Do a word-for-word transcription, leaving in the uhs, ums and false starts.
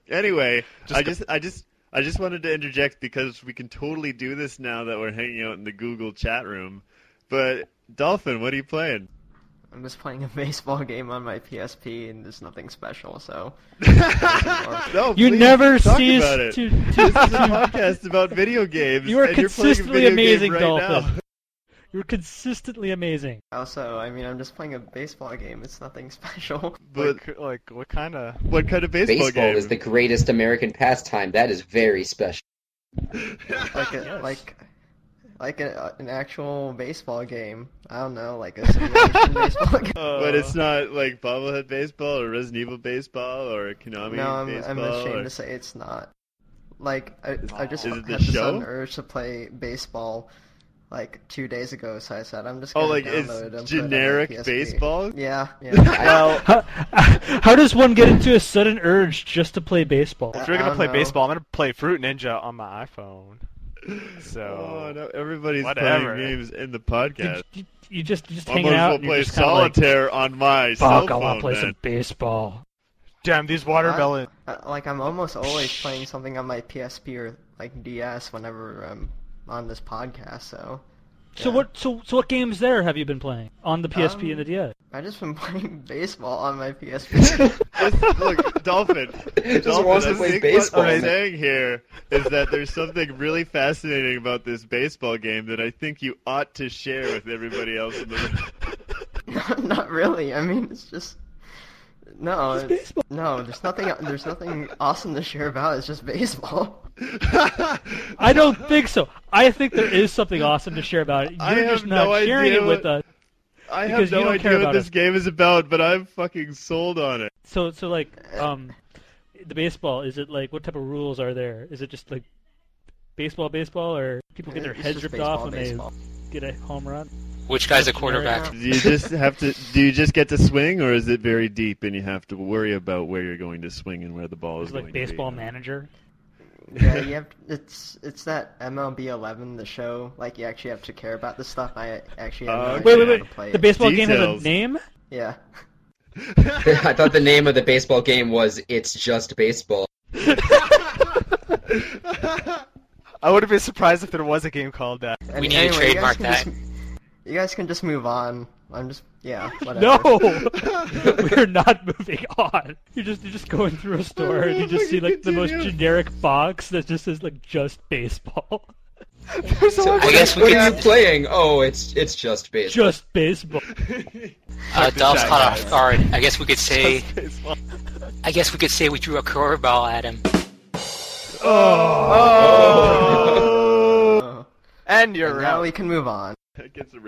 Anyway, Just I go- just, I just, I just wanted to interject because we can totally do this now that we're hanging out in the Google chat room. But Dolphin, what are you playing? I'm just playing a baseball game on my P S P, and there's nothing special, so... No, You please never talk cease about it. to, to, This is a to podcast about video games. You are and you're playing a consistently video amazing, game right Dolphin. now. You're consistently amazing. Also, I mean, I'm just playing a baseball game. It's nothing special. But like, like, what kind of... what kind of baseball, Baseball game? is the greatest American pastime. That is very special. Like a, like, like a, an actual baseball game. I don't know, like a simulation baseball game. But it's not like Bobblehead Baseball or Resident Evil Baseball or Konami No, I'm, Baseball. I'm ashamed or... to say it's not. Like, I, I just Is had it the the show? sudden urge to play baseball, like, two days ago, so I said, I'm just Oh, gonna like download it's it and put it on my generic P S P. baseball? Yeah, yeah. Well, How, how does one get into a sudden urge just to play baseball? if you're I gonna don't play know. baseball, I'm gonna play Fruit Ninja on my iPhone. So... Oh no! Everybody's Whatever. playing games in the You, podcast. you, you just you just I hanging might as out well and you're play just kind of like, solitaire on my cell fuck, I want phone, to play man. some baseball. Damn, these watermelon... Uh, like, I'm almost always playing something on my P S P or, like, D S whenever I'm on this podcast, so... So yeah. what so so what games there have you been playing on the P S P Um, and the D S? I just been playing baseball on my P S P. Look, Dolphin. Just Dolphin, wants to I play think baseball, what I'm man. saying here is that there's something really fascinating about this baseball game that I think you ought to share with everybody else in the room. Not really. I mean, it's just no, It's it's- baseball. no. There's nothing. There's nothing awesome to share about. It's just baseball. I don't think so. I think there is something awesome to share about it. You're I just have not no sharing idea it with what- us. I Because have you no don't care idea what about this it. game is about, but I'm fucking sold on it. So so like um, the baseball, is it like what type of rules are there? Is it just like baseball baseball, or people get their It's heads just ripped off baseball, when baseball. they get a home run? Which guy's a Generic. quarterback? Do you just have to? Do you just get to swing, or is it very deep and you have to worry about where you're going to swing and where the ball is Is it going like baseball to be? manager? Yeah, you have. It's it's that M L B eleven, the show. Like, you actually have to care about this stuff. I actually have no Uh, idea Wait wait how wait. to play The it. baseball game has Details. a name? Yeah. I thought the name of the baseball game was It's Just Baseball. I wouldn't be surprised if there was a game called that. And We need to anyway, you guys trademark can that. just- you guys can just move on. I'm just yeah. Whatever. No, we're not moving on. You're just you're just going through a store and you just see like the most Continue. generic box that just says like just baseball, So I guess we what could- are you playing? Oh, it's it's just baseball. just baseball. Uh, Dolph's shy caught guys. off guard. I guess we could say. Just baseball. I guess we could say we threw a curveball at him. Oh. And you're And now out. we can move on. That gets a